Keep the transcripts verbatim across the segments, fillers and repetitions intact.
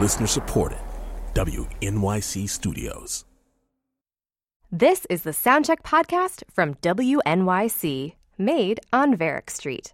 Listener supported. W N Y C Studios. This is the Soundcheck podcast from W N Y C, made on Varick Street.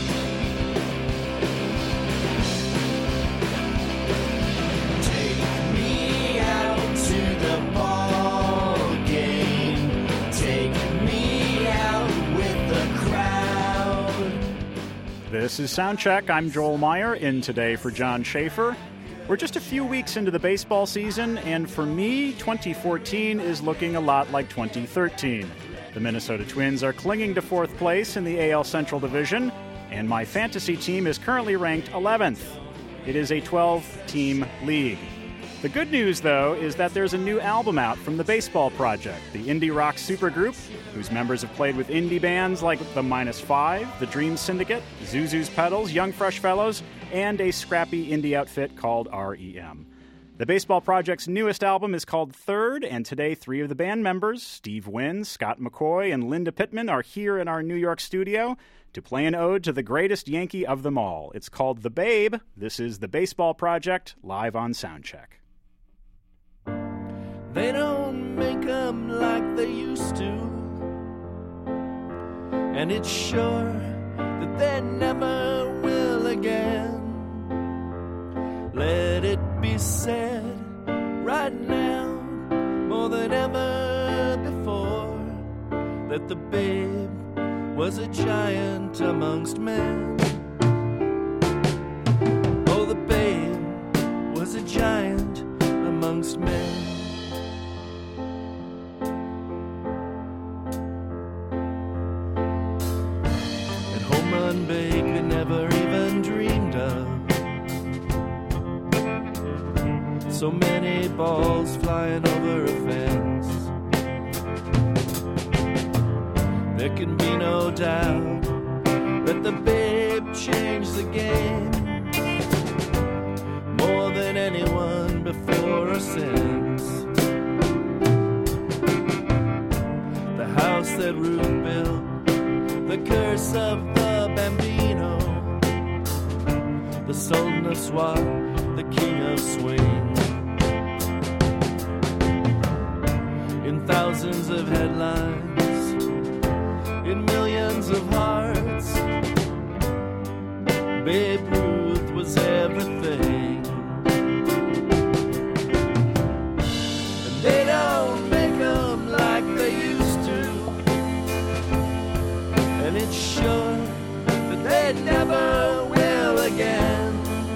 This is Soundcheck. I'm Joel Meyer, in today for John Schaefer. We're just a few weeks into the baseball season, and for me, twenty fourteen is looking a lot like twenty thirteen. The Minnesota Twins are clinging to fourth place in the A L Central Division, and my fantasy team is currently ranked eleventh. It is a twelve-team league. The good news, though, is that there's a new album out from the Baseball Project, the indie rock supergroup, whose members have played with indie bands like the Minus Five, the Dream Syndicate, Zuzu's Pedals, Young Fresh Fellows, and a scrappy indie outfit called R E M. The Baseball Project's newest album is called Third, and today three of the band members, Steve Wynn, Scott McCoy, and Linda Pittman, are here in our New York studio to play an ode to the greatest Yankee of them all. It's called The Babe. This is the Baseball Project, live on Soundcheck. They don't make them like they used to, and it's sure that they never will again. Let it be said right now, more than ever before, that the babe was a giant amongst men. Oh, the babe was a giant amongst men. Baker never even dreamed of. So many balls flying over a fence. There can be no doubt that the babe changed the game more than anyone before or since. The house that Ruth built, the curse of the Bambino, the Sultan of Swat, the King of Swing. In thousands of headlines, in millions of hearts, Babe Ruth was everything. And they don't make them like they used to, and it's sure that they never will again.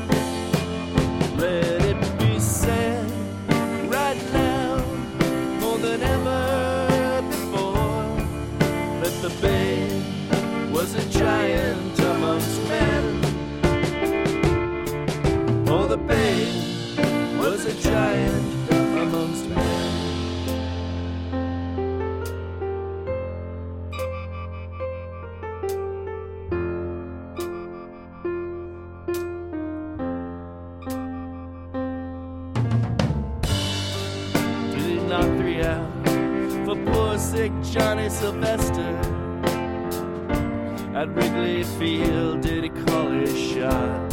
Let it be said right now, more than ever before, that the babe was a giant amongst men. Oh, the babe was a giant amongst men. Sick Johnny Sylvester at Wrigley Field, did he call his shot?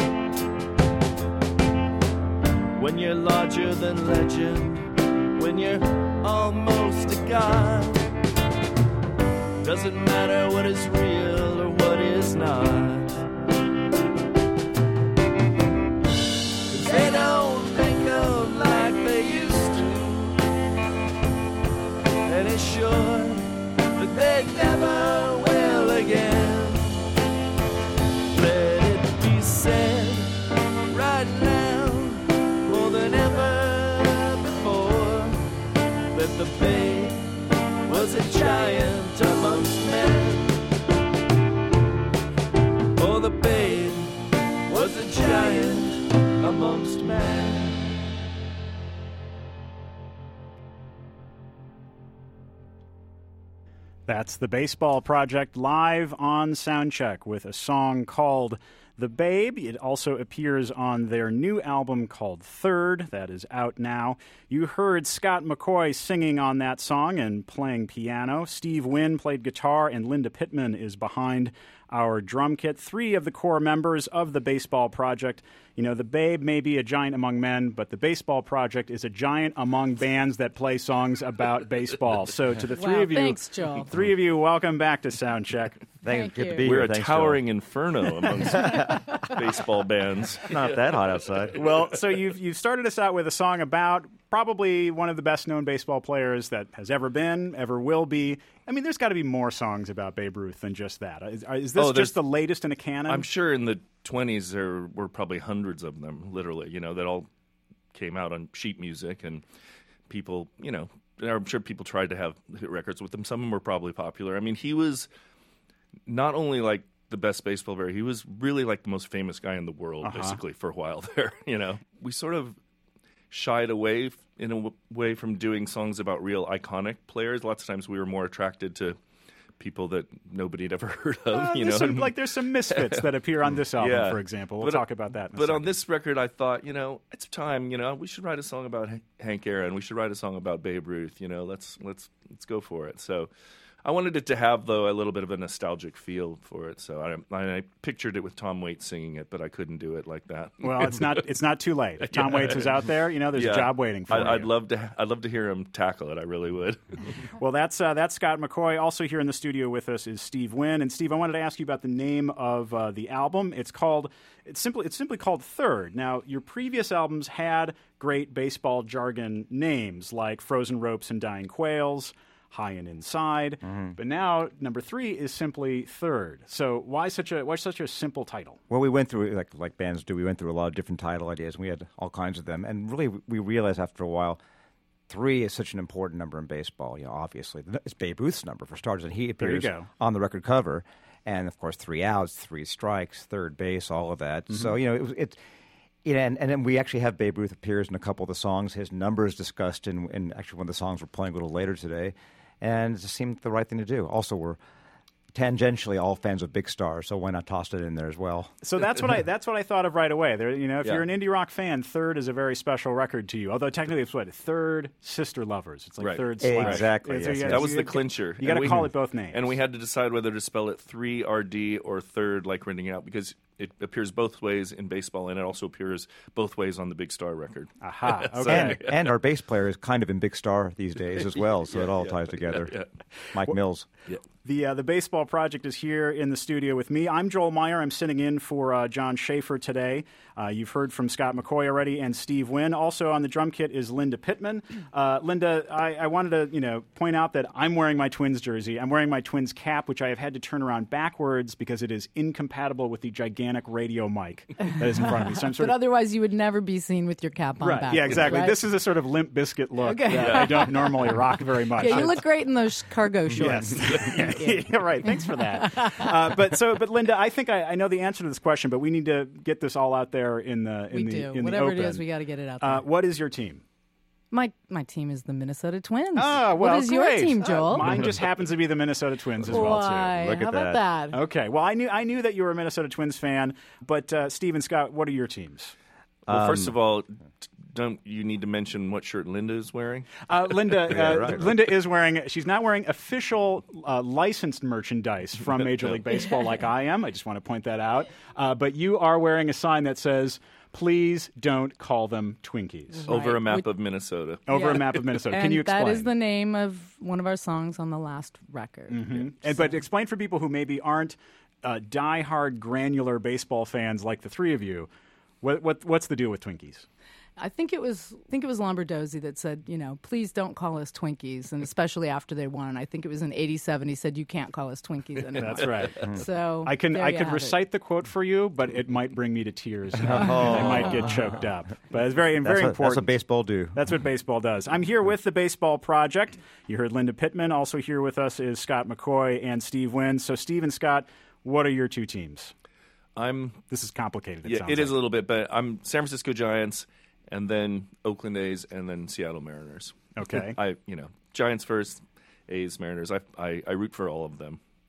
When you're larger than legend, when you're almost a god, doesn't matter what is real or what is not. 'Cause they don't make them like they used to, and it's sure that they never will again. Let it be said right now, more than ever before, that the babe was a giant amongst men. Oh, the babe was a giant amongst men. That's the Baseball Project live on Soundcheck with a song called The Babe. It also appears on their new album called Third. That is out now. You heard Scott McCoy singing on that song and playing piano. Steve Wynn played guitar, and Linda Pittman is behind our drum kit. Three of the core members of the Baseball Project. You know, the Babe may be a giant among men, but the Baseball Project is a giant among bands that play songs about baseball. So to the three wow, of you, thanks, Joel. three of you, welcome back to Soundcheck. Thank Good you. to be We're here. a Thanks, towering Joel. inferno amongst baseball bands. Not that hot outside. Well, so you've you've started us out with a song about probably one of the best-known baseball players that has ever been, ever will be. I mean, there's got to be more songs about Babe Ruth than just that. Is, is this Oh, there's- just the latest in a canon? I'm sure in the twenties there were probably hundreds of them, literally, you know, that all came out on sheet music, and people, you know, I'm sure people tried to have hit records with them. Some of them were probably popular. I mean, he was not only like the best baseball player, he was really like the most famous guy in the world, Uh-huh. basically, for a while there, you know. We sort of shied away f- in a w- way from doing songs about real iconic players. Lots of times we were more attracted to people that nobody had ever heard of, Uh, you there's know. some, like there's some misfits that appear on this album, Yeah. for example. We'll But, uh, talk about that in a But on second. this record, I thought, you know, it's time. You know, we should write a song about H- Hank Aaron. We should write a song about Babe Ruth. You know, let's let's let's go for it. So, I wanted it to have, though, a little bit of a nostalgic feel for it. So I, I, I pictured it with Tom Waits singing it, but I couldn't do it like that. Well, it's not it's not too late. If Tom Waits is out there, you know, there's Yeah. a job waiting for I, you. I'd love to. I'd love to hear him tackle it. I really would. Well, that's uh, that's Scott McCoy. Also here in the studio with us is Steve Wynn. And Steve, I wanted to ask you about the name of uh, the album. It's called it's simply it's simply called Third. Now, your previous albums had great baseball jargon names like Frozen Ropes and Dying Quails, High and Inside. Mm-hmm. But now number three is simply Third. So why such a why such a simple title? Well, we went through, like like bands do, we went through a lot of different title ideas, and we had all kinds of them. And really, we realized after a while, three is such an important number in baseball. You know, obviously, it's Babe Ruth's number, for starters, and he There you appears go. on the record cover. And, of course, three outs, three strikes, third base, all of that. Mm-hmm. So, you know, it was it, you know, and, and then we actually have Babe Ruth appears in a couple of the songs. His number is discussed in, in actually one of the songs we're playing a little later today. And it just seemed the right thing to do. Also, we're tangentially all fans of Big Star, so why not toss it in there as well? So that's what I that's what I thought of right away. There, you know, if Yeah. you're an indie rock fan, Third is a very special record to you. Although technically it's what Third Sister Lovers. It's like Right. Third slash. Exactly, Yeah, so yes, you yes. gotta- That was you the gotta- clincher. You got to And we- call it both names. And we had to decide whether to spell it three R D or third, like renting out, because it appears both ways in baseball, and it also appears both ways on the Big Star record. Aha. So- Okay. And, and our bass player is kind of in Big Star these days as well, so it all yeah, ties together. yeah, Mike Mills. Yeah. The uh, the Baseball Project is here in the studio with me. I'm Joel Meyer. I'm sitting in for uh, John Schaefer today. Uh, you've heard from Scott McCoy already and Steve Wynn. Also on the drum kit is Linda Pittman. Uh, Linda, I, I wanted to you know point out that I'm wearing my Twins jersey. I'm wearing my Twins cap, which I have had to turn around backwards because it is incompatible with the gigantic radio mic that is in front of me. So I'm sort But of otherwise, you would never be seen with your cap on right. back. Yeah, exactly. Right? This is a sort of Limp Bizkit look Okay. that I don't normally rock very much. Yeah, you look great in those cargo shorts. Yes. yeah, right. Thanks for that. Uh, but so, but Linda, I think I, I know the answer to this question, but we need to get this all out there in the in We the do. in Whatever the it open. is, we got to get it out there. Uh, what is your team? my my team is the Minnesota Twins. Ah, well, what is great. your team, Joel? Uh, mine just happens to be the Minnesota Twins as well Why? Look at How about that. that? too. Okay. Well, I knew I knew that you were a Minnesota Twins fan, but uh, Steve and Scott, what are your teams? Well, first Um, of all, t- don't you need to mention what shirt Linda is wearing? Uh, Linda, uh, right, right. Linda is wearing. She's not wearing official uh, licensed merchandise from Major League Baseball like I am. I just want to point that out. Uh, but you are wearing a sign that says, "Please don't call them Twinkies." Over a Right. map Which- of Minnesota. Over Yeah. a map of Minnesota. And Can you explain? that is the name of one of our songs on the last record. Mhm. And, but explain for people who maybe aren't uh, diehard granular baseball fans like the three of you. What, what what's the deal with Twinkies? I think it was I think it was Lombardozzi that said, you know, please don't call us Twinkies, and especially after they won. I think it was in eighty-seven. He said, you can't call us Twinkies anymore. That's right. So I can there I you could have it. recite the quote for you, but it might bring me to tears. I might get choked up. But it's very That's very what, important. that's what baseball do. That's what baseball does. I'm here with the Baseball Project. You heard Linda Pittman. Also here with us is Scott McCoy and Steve Wynn. So Steve and Scott, what are your two teams? I'm. This is complicated. It Yeah, sounds it is like. a little bit, but I'm San Francisco Giants, and then Oakland A's, and then Seattle Mariners. Okay. I, you know, Giants first, A's, Mariners. I, I, I root for all of them.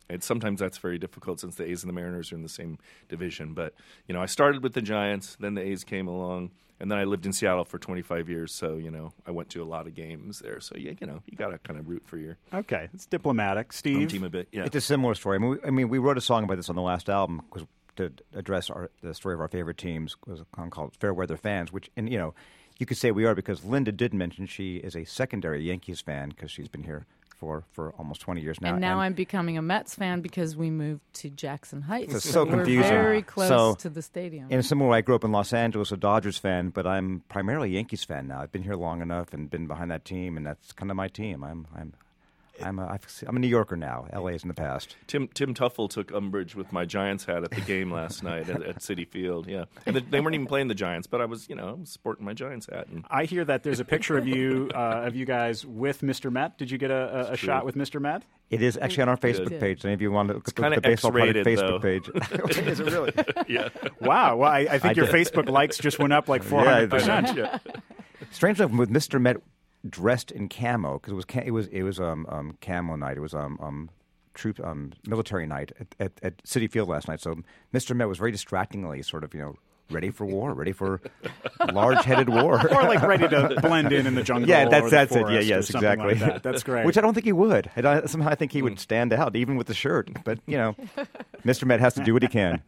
And sometimes that's very difficult since the A's and the Mariners are in the same division. But, you know, I started with the Giants, then the A's came along, and then I lived in Seattle for twenty-five years. So, you know, I went to a lot of games there. So, yeah, you know, you got to kind of root for your Okay, it's diplomatic. Steve? home team a bit. Yeah. It's a similar story. I mean, we, I mean, we wrote a song about this on the last album because to address our, the story of our favorite teams was a song called Fair Weather Fans, which, and you know, you could say we are because Linda did mention she is a secondary Yankees fan because she's been here for, for almost twenty years now. And now and I'm becoming a Mets fan because we moved to Jackson Heights. It's so We're confusing. very close So, to the stadium. in a similar way, I grew up in Los Angeles, a Dodgers fan, but I'm primarily a Yankees fan now. I've been here long enough and been behind that team, and that's kind of my team. I'm I'm I'm a, I've, I'm a New Yorker now. L A's in the past. Tim Tim Tuffle took umbrage with my Giants hat at the game last night at, at Citi Field. Yeah, and the, they weren't even playing the Giants, but I was, you know, I was sporting my Giants hat. And I hear that there's a picture of you uh, of you guys with Mister Met. Did you get a, a, a shot with Mister Met? It is actually on our Facebook Good. page. Any of you want to look at kinda the Baseball Project X-rated, Facebook though. page? Is it really? yeah, Wow. Well, I, I think I your did. Facebook likes just went up like four Yeah, hundred percent. yeah. Strange enough, with Mister Met dressed in camo because it was ca- it was it was um, um camo night. It was um um troop um military night at, at at Citi Field last night. So Mister Met was very distractingly sort of you know ready for war, ready for large-headed war, Or like ready to blend in in the jungle. yeah, that's or the that's it. Yeah, forest or yes, something exactly. like that. That's great. Which I don't think he would. I don't, somehow I think he would stand out even with the shirt. But you know, Mister Met has to do what he can.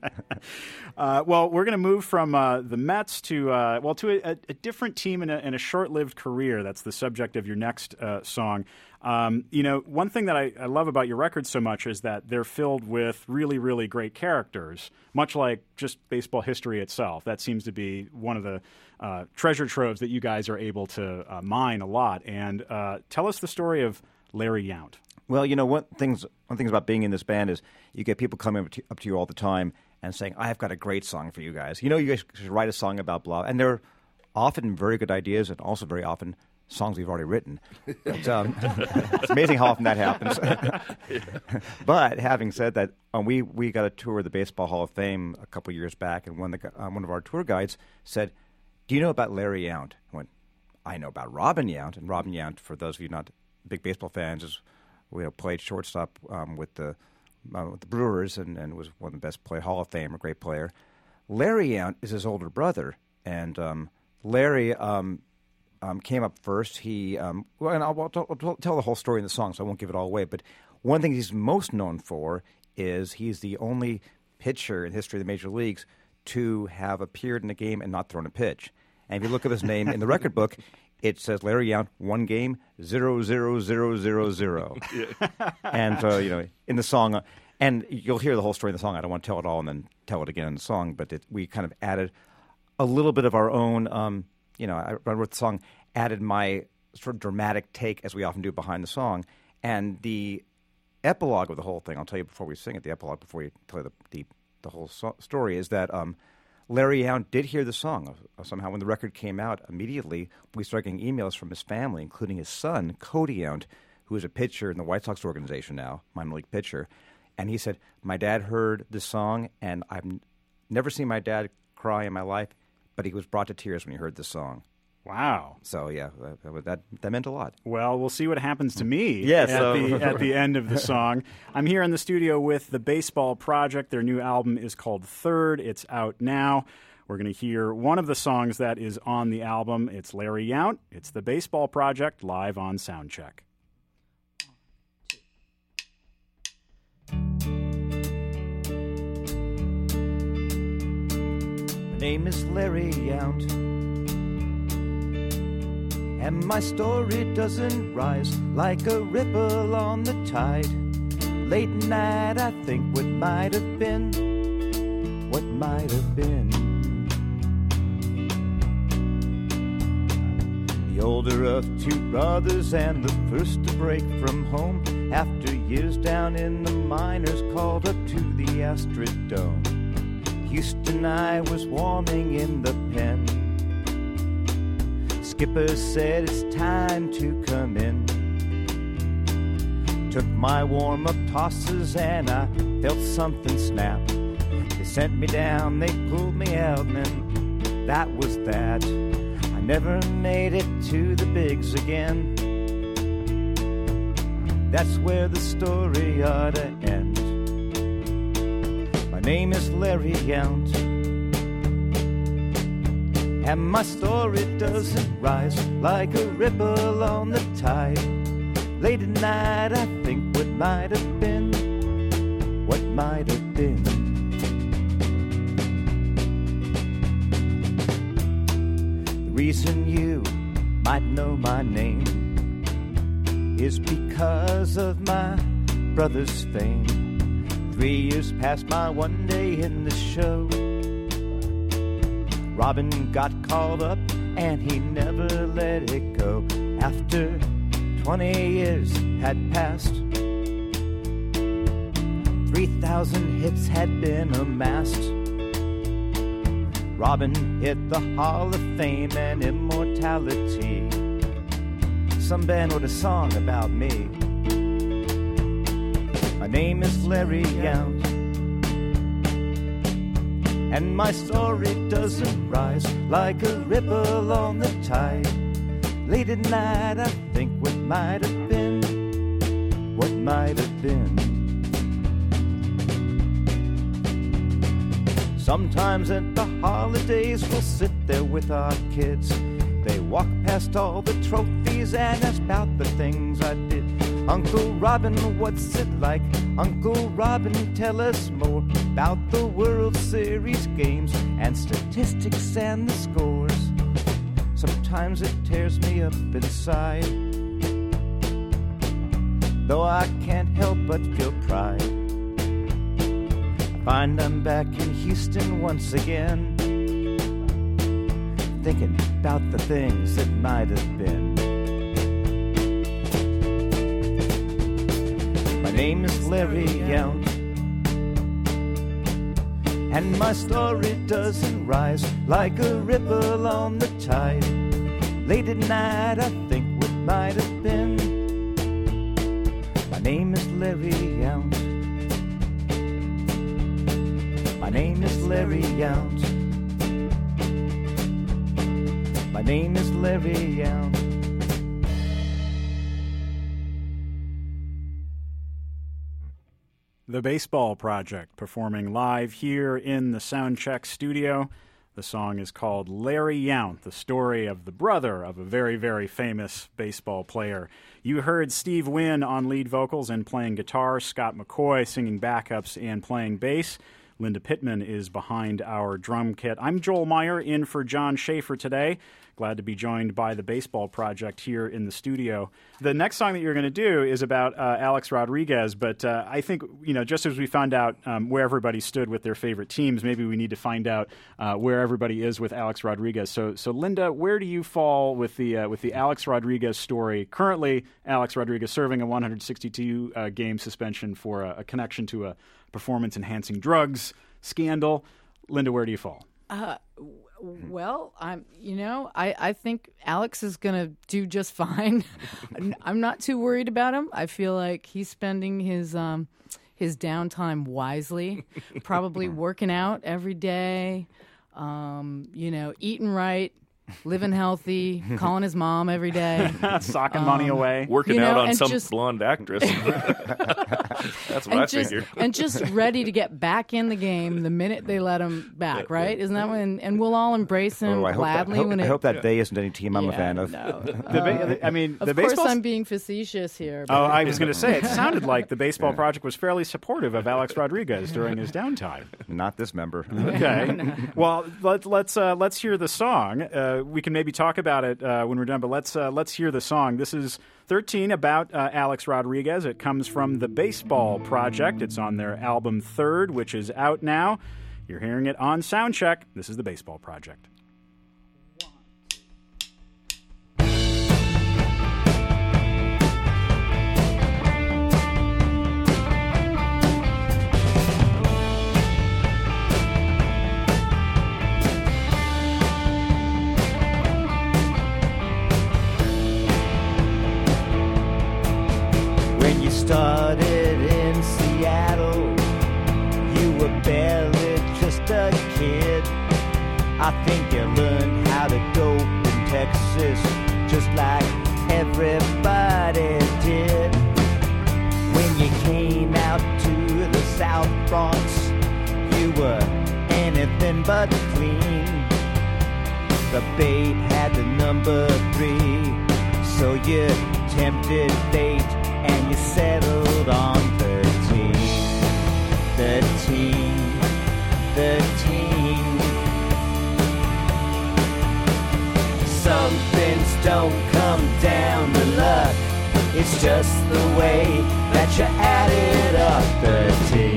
Uh, well, we're going to move from uh, the Mets to uh, well to a, a different team in a, in a short-lived career. That's the subject of your next uh, song. Um, you know, one thing that I, I love about your records so much is that they're filled with really, really great characters, much like just baseball history itself. That seems to be one of the uh, treasure troves that you guys are able to uh, mine a lot. And uh, tell us the story of Larry Yount. Well, you know, one things one things about being in this band is you get people coming up to, up to you all the time and saying, "I've got a great song for you guys. You know, you guys should write a song about blah." And they're often very good ideas, and also very often songs we've already written. But, um, it's amazing how often that happens. But having said that, um, we we got a tour of the Baseball Hall of Fame a couple years back, and one of the, um, one of our tour guides said, "Do you know about Larry Yount?" I went, "I know about Robin Yount." And Robin Yount, for those of you not big baseball fans, is we played shortstop um, with the uh, with the Brewers and, and was one of the best play Hall of Fame, a great player. Larry Yount is his older brother, and um, Larry um, um, came up first. He um, well, and I'll, I'll, I'll tell the whole story in the song, so I won't give it all away. But one thing he's most known for is he's the only pitcher in the history of the major leagues to have appeared in a game and not thrown a pitch. And if you look at his name in the record book, it says Larry Yount, one game, zero, zero, zero, zero, zero. And, uh, you know, in the song, uh, and you'll hear the whole story in the song. I don't want to tell it all and then tell it again in the song, but it, we kind of added a little bit of our own, um, you know, I wrote the song, added my sort of dramatic take, as we often do, behind the song. And the epilogue of the whole thing, I'll tell you before we sing it, the epilogue before we tell you the, the, the whole so- story, is that um, Larry Yount did hear the song. Somehow when the record came out, immediately we started getting emails from his family, including his son, Cody Yount, who is a pitcher in the White Sox organization now, minor league pitcher. And he said, "My dad heard this song, and I've n- never seen my dad cry in my life, but he was brought to tears when he heard this song." Wow. So, yeah, that, that, that meant a lot. Well, we'll see what happens to me Yes, at, so- the, at the end of the song. I'm here in the studio with the Baseball Project. Their new album is called Third. It's out now. We're going to hear one of the songs that is on the album. It's Larry Yount. It's the Baseball Project live on Soundcheck. My name is Larry Yount, and my story doesn't rise like a ripple on the tide. Late night, I think what might have been, what might have been. The older of two brothers and the first to break from home. After years down in the minors, called up to the Astrodome. Houston, I was warming in the pen. Skipper said it's time to come in. Took my warm-up tosses and I felt something snap. They sent me down, they pulled me out, and then that was that. I never made it to the bigs again. That's where the story ought to end. name is Larry Yount, and my story doesn't rise like a ripple on the tide. Late at night I think what might have been, what might have been. The reason you might know my name is because of my brother's fame. Three years past my one day in the show, Robin got called up and he never let it go. After twenty years had passed, three thousand hits had been amassed. Robin hit the Hall of Fame and immortality. Some band wrote a song about me. My name is Larry Yount, and my story doesn't rise like a ripple on the tide. Late at night I think what might have been, what might have been. Sometimes at the holidays we'll sit there with our kids. They walk past all the trophies and ask about the things I did. Uncle Robin, what's it like? Uncle Robin, tell us more about the World Series games and statistics and the scores. Sometimes it tears me up inside, though I can't help but feel pride. I find I'm back in Houston once again, thinking about the things that might have been. My name is Larry Yount, and my story doesn't rise like a ripple on the tide. Late at night I think what might have been. My name is Larry Yount. My name is Larry Yount. My name is Larry Yount. The Baseball Project performing live here in the Soundcheck studio. The song is called Larry Yount, the story of the brother of a very, very famous baseball player. You heard Steve Wynn on lead vocals and playing guitar, Scott McCoy singing backups and playing bass. Linda Pittman is behind our drum kit. I'm Joel Meyer, in for John Schaefer today. Glad to be joined by the Baseball Project here in the studio. The next song that you're going to do is about uh, Alex Rodriguez, but uh, I think, you know, just as we found out um, where everybody stood with their favorite teams, maybe we need to find out uh, where everybody is with Alex Rodriguez. So, so Linda, where do you fall with the uh, with the Alex Rodriguez story? Currently, Alex Rodriguez serving a one hundred sixty-two uh, game suspension for a, a connection to a performance-enhancing drugs scandal. Linda, where do you fall? Uh, well, I'm, you know, I, I think Alex is going to do just fine. I'm not too worried about him. I feel like he's spending his um, his downtime wisely, probably working out every day, um, you know, eating right, living healthy, calling his mom every day. Socking um, money away. Working you know, out on some just, blonde actress. That's what and I just, figured. And just ready to get back in the game the minute they let him back, right? Isn't that when? And we'll all embrace him Oh, I hope gladly. that, hope, when it, I hope that day isn't any team I'm yeah, a fan of. No. The ba- I mean, Of the course, baseball. I'm being facetious here. Oh, I was going to say, it sounded like the Baseball Project was fairly supportive of Alex Rodriguez during his downtime. Not this member. Okay. Well, let, let's uh, let's hear the song. Uh, we can maybe talk about it uh, when we're done, but let's uh, let's hear the song. This is thirteen, about uh, Alex Rodriguez. It comes from the Baseball Project. It's on their album Third, which is out now. You're hearing it on Soundcheck. This is the Baseball Project. Started in Seattle, you were barely just a kid. I think you learned how to dope in Texas, just like everybody did. When you came out to the South Bronx, you thin but clean. The bait had the number three, so you tempted fate and you settled on thirteen. Thirteen, thirteen. Some things don't come down to luck, it's just the way that you added up. Thirteen.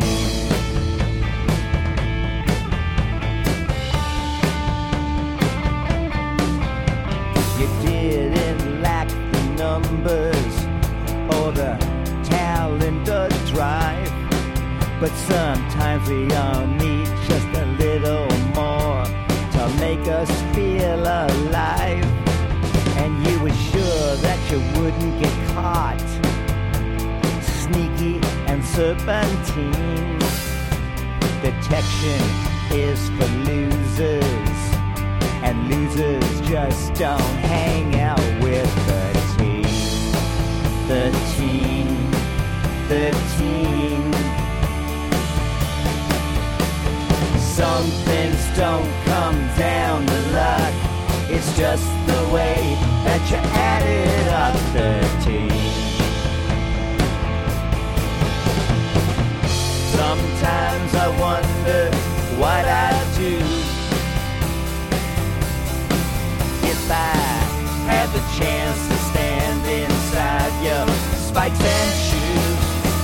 You didn't lack the numbers or the talent or drive, but sometimes we all need just a little more to make us feel alive. And you were sure that you wouldn't get caught, sneaky and serpentine. Detection is for losers, and losers just don't hang out with thirteen. Thirteen, thirteen. Some things don't come down to luck, it's just the way that you added up. Thirteen. Sometimes I wonder what I'd do if I had the chance to stand inside your spikes and shoes.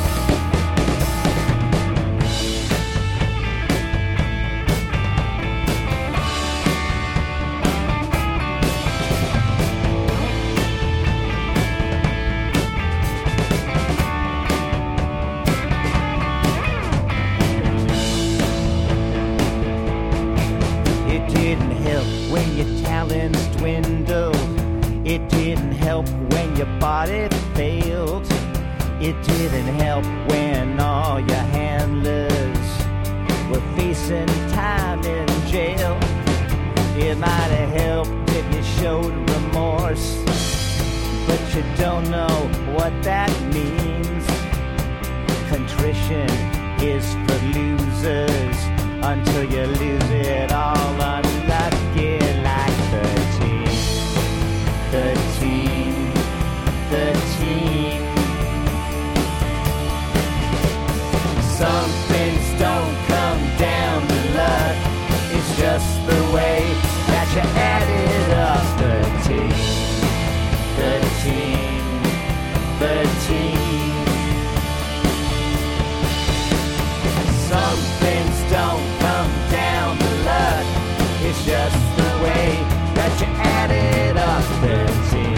It didn't help when your talents dwindled. It didn't help when your body failed. It didn't help when all your handlers were facing time in jail. It might have helped if you showed remorse, but you don't know what that means. Contrition is for losers until you lose it all. Unlucky like thirteen. Thirteen, thirteen. Some things don't come down to luck, it's just the way that you added up. Thirteen, thirteen, thirteen. Some things don't come down to luck, it's just the way that you added up. Thirteen.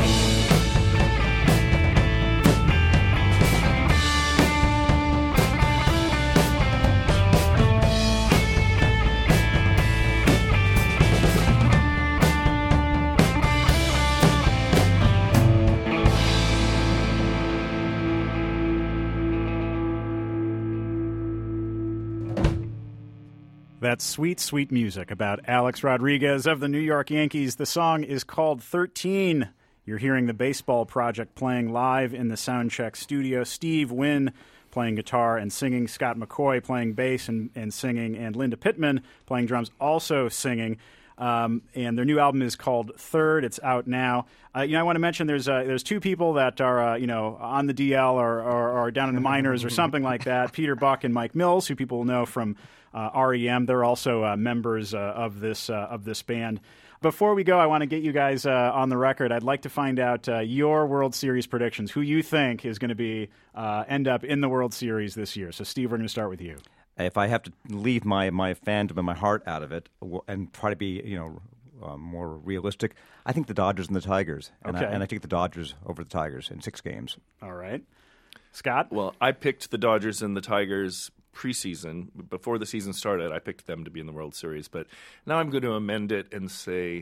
That's sweet, sweet music about Alex Rodriguez of the New York Yankees. The song is called thirteen. You're hearing the Baseball Project playing live in the Soundcheck studio. Steve Wynn playing guitar and singing, Scott McCoy playing bass and, and singing, and Linda Pittman playing drums, also singing. Um, and their new album is called Third. It's out now. Uh, you know, I want to mention there's uh, there's two people that are uh, you know on the D L or, or, or down in the minors or something like that. Peter Buck and Mike Mills, who people know from uh, R E M. They're also uh, members uh, of this uh, of this band. Before we go, I want to get you guys uh, on the record. I'd like to find out uh, your World Series predictions. Who you think is going to be uh, end up in the World Series this year? So, Steve, we're going to start with you. If I have to leave my, my fandom and my heart out of it and try to be, you know, uh, more realistic, I think the Dodgers and the Tigers. And, okay. I, and I take the Dodgers over the Tigers in six games. All right. Scott? Well, I picked the Dodgers and the Tigers preseason. Before the season started, I picked them to be in the World Series. But now I'm going to amend it and say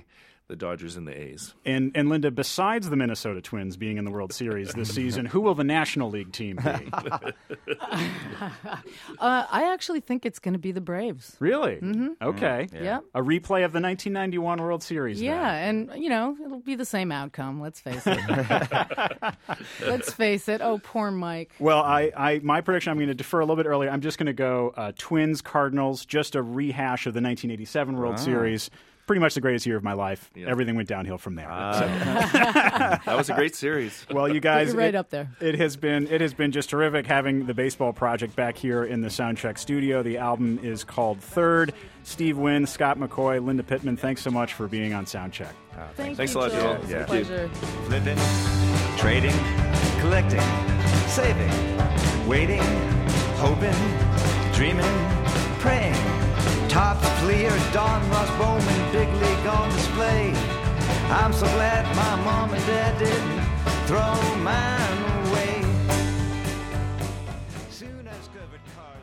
the Dodgers and the A's. And and Linda, besides the Minnesota Twins being in the World Series this season, who will the National League team be? uh, I actually think it's going to be the Braves. Really? Mm-hmm. Okay. Yeah. Yep. A replay of the nineteen ninety-one World Series. Yeah, then. and, you know, it'll be the same outcome, let's face it. Let's face it. Oh, poor Mike. Well, I, I my prediction, I'm going to defer a little bit earlier. I'm just going to go uh, Twins, Cardinals, just a rehash of the nineteen eighty-seven World Wow. Series. Pretty much the greatest year of my life. Yeah. Everything went downhill from there. Uh, So- That was a great series. Well, you guys, You're right it, up there. It has been it has been just terrific having the Baseball Project back here in the Soundcheck studio. The album is called Third. Steve Wynn, Scott McCoy, Linda Pittman, thanks so much for being on Soundcheck. Thank Thanks you, a lot, Joel. Joel. It's Yeah. a pleasure. Flipping, trading, collecting, saving, waiting, hoping, dreaming, praying. Tops clear, Don Ross Bowman, big league on display. I'm so glad my mom and dad didn't throw mine away. Soon I discovered cars.